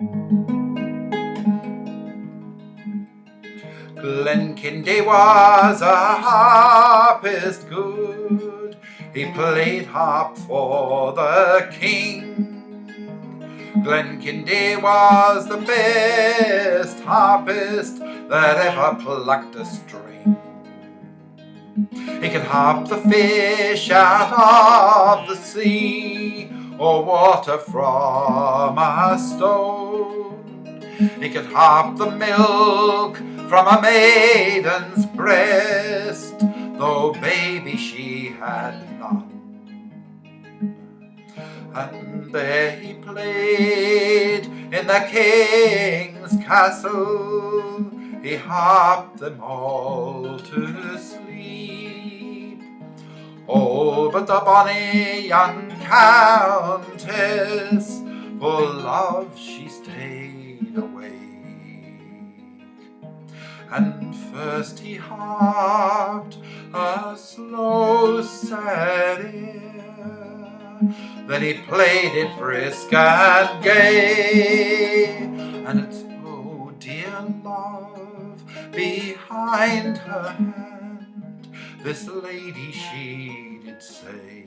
Glen Kinday was a harpist good. He played harp for the king. Glen Kinday was the best harpist that ever plucked a string. He could harp the fish out of the sea, or water from a stone. He could harp the milk from a maiden's breast, though baby she had none. And there he played in the king's castle. He harped them all to sleep. Oh, but the bonny young countess, for love she stayed awake. And first he harped a slow, sad air, then he played it brisk and gay, and it's oh dear love behind her hand, this lady she did say.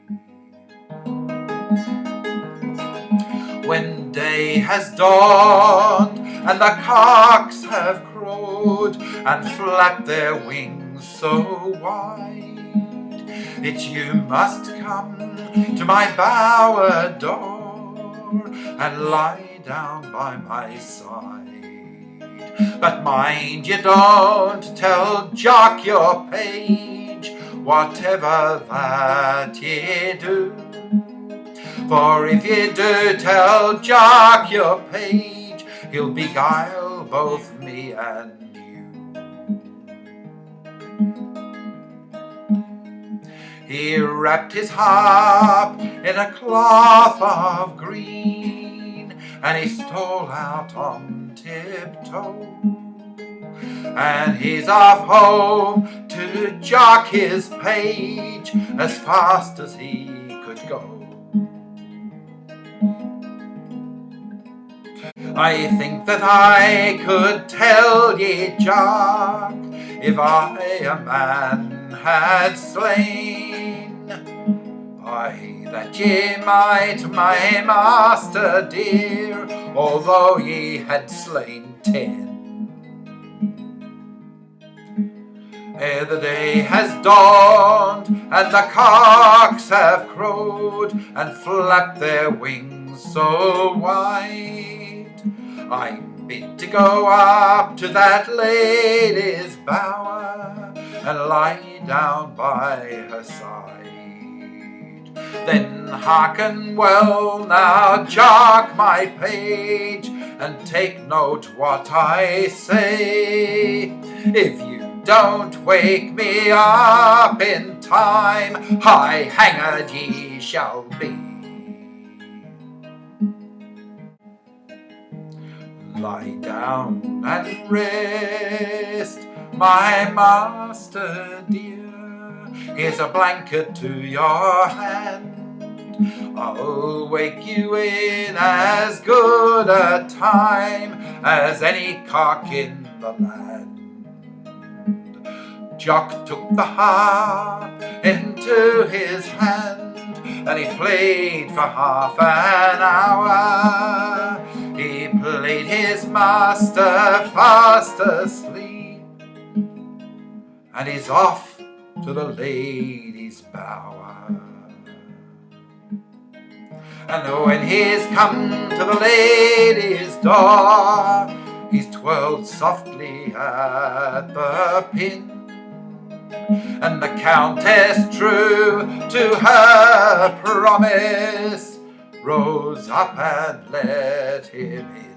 When day has dawned and the cocks have crowed and flapped their wings so wide, it's you must come to my bower door and lie down by my side. But mind you don't tell Jock your page, whatever that ye do. For if you do tell Jock your page, he'll beguile both me and you. He wrapped his harp in a cloth of green, and he stole out on tiptoe, and he's off home to Jock his page as fast as he could go. I think that I could tell ye, Jock, if I a man had slain, aye, that ye might my master dear, although ye had slain 10. Ere the day has dawned and the cocks have crowed and flapped their wings so wide, I'm bid to go up to that lady's bower and lie down by her side. Then hearken well now, Jock my page, and take note what I say. If you don't wake me up in time, high hanged ye shall be. Lie down and rest, my master dear. Here's a blanket to your hand. I'll wake you in as good a time as any cock in the land. Jock took the harp into his hand, and he played for half an hour. He played his master fast asleep, and he's off to the lady's bower. And when he's come to the lady's door, he's twirled softly at the pin, and the countess, true to her promise, rose up and let him in.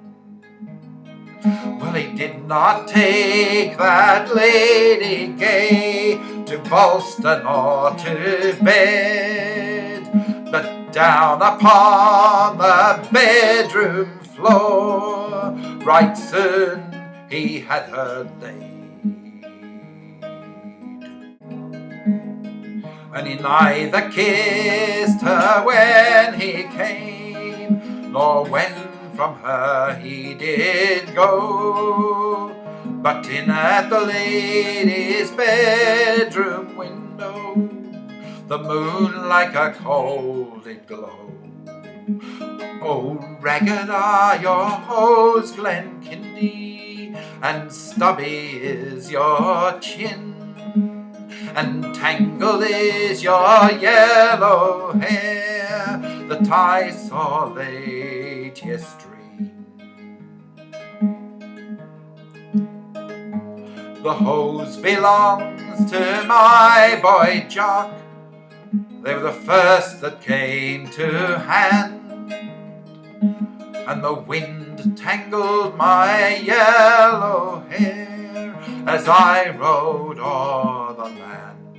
Well, he did not take that lady gay to bolster nor to bed, but down upon the bedroom floor right soon he had her laid. And he neither kissed her when he came, nor when from her he did go, but in at the lady's bedroom window, the moon like a coal did glow. Oh, ragged are your hose, Glenkindie, and stubby is your chin, and tangled is your yellow hair, the tie saw late yestreen. The hose belongs to my boy Jock, they were the first that came to hand, and the wind tangled my yellow hair as I rode o'er the land.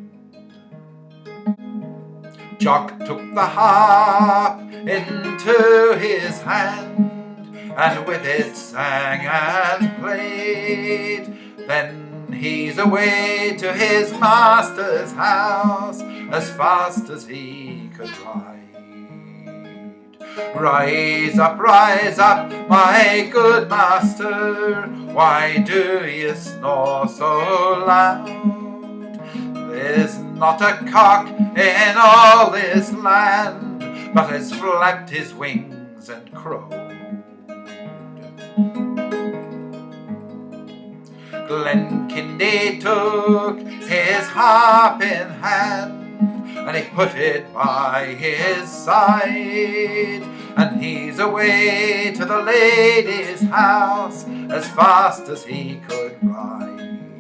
Jock took the harp into his hand, and with it sang and played. Then he's away to his master's house as fast as he could ride. Rise up, my good master, why do you snore so loud? There's not a cock in all this land but has flapped his wings and crowed. Glenkindie took his harp in hand, and he put it by his side, and he's away to the lady's house as fast as he could ride.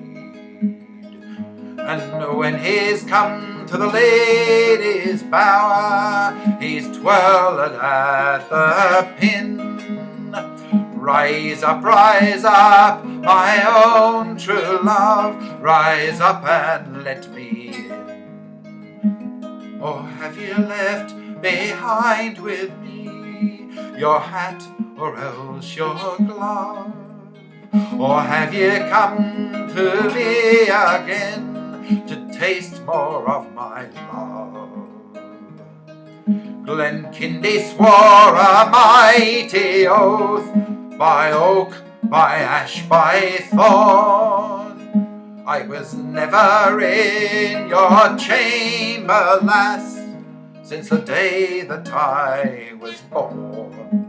And when he's come to the lady's bower, he's twirled at the pin. Rise up, my own true love, rise up and let me in. Or have you left behind with me your hat or else your glove? Or have you come to me again to taste more of my love? Glenkindie swore a mighty oath, by oak, by ash, by thorn, I was never in your chamber, lass, since the day that I was born.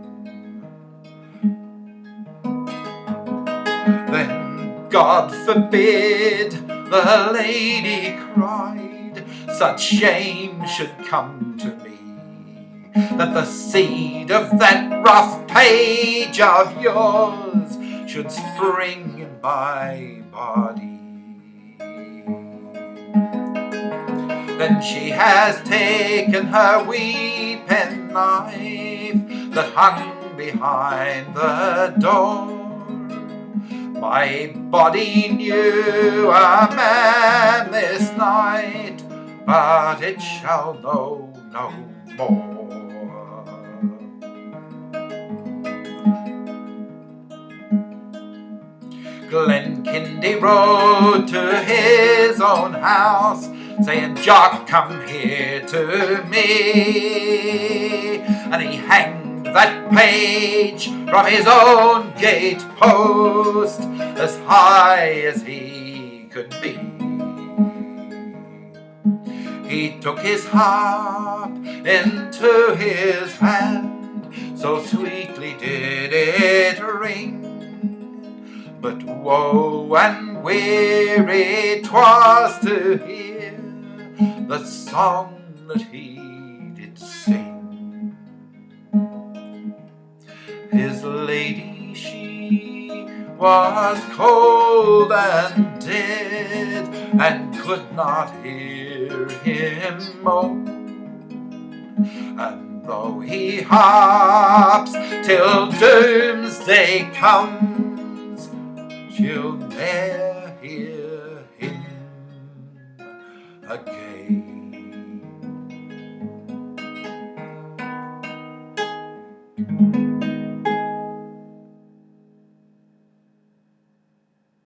Then God forbid, the lady cried, such shame should come to me, that the seed of that rough page of yours should spring in my body. Then she has taken her wee penknife that hung behind the door. My body knew a man this night, but it shall know no more. Glenkindie rode to his own house, saying, Jock, come here to me. And he hanged that page from his own gate post as high as he could be. He took his harp into his hand, so sweetly did it ring. But woe and weary 'twas to hear the song that he did sing. His lady, she was cold and dead, and could not hear him moan. And though he harps till doomsday comes, she'll ne'er hear him again.